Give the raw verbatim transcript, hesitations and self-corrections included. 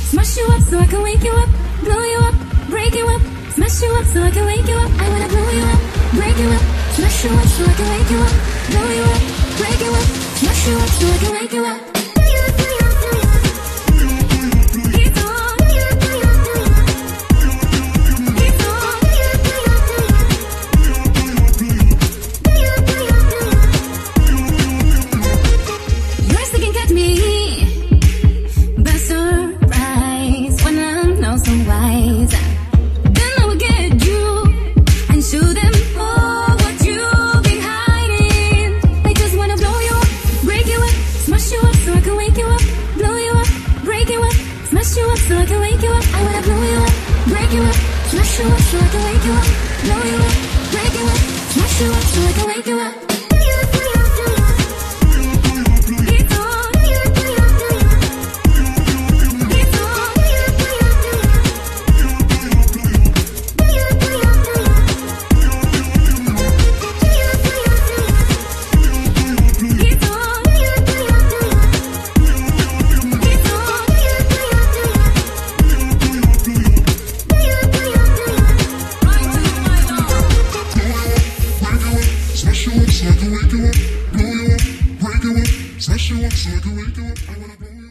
Smash you up so I can wake you up, blow you up, break you up. Smash you up so I can wake you up. I wanna blow you up, break you up. Smash you up so I can wake you up, blow you up, break you up. Smash you up so I can wake you up. Smash you up so I can wake you up. I wanna blow you up, break you up. Smash you up so I can wake you up, blow you up, break you up. Smash you up so I can wake you up. Smash you up so I can wake you up, blow you up, break you up. Smash you up so I can wake you up. I wanna blow you up.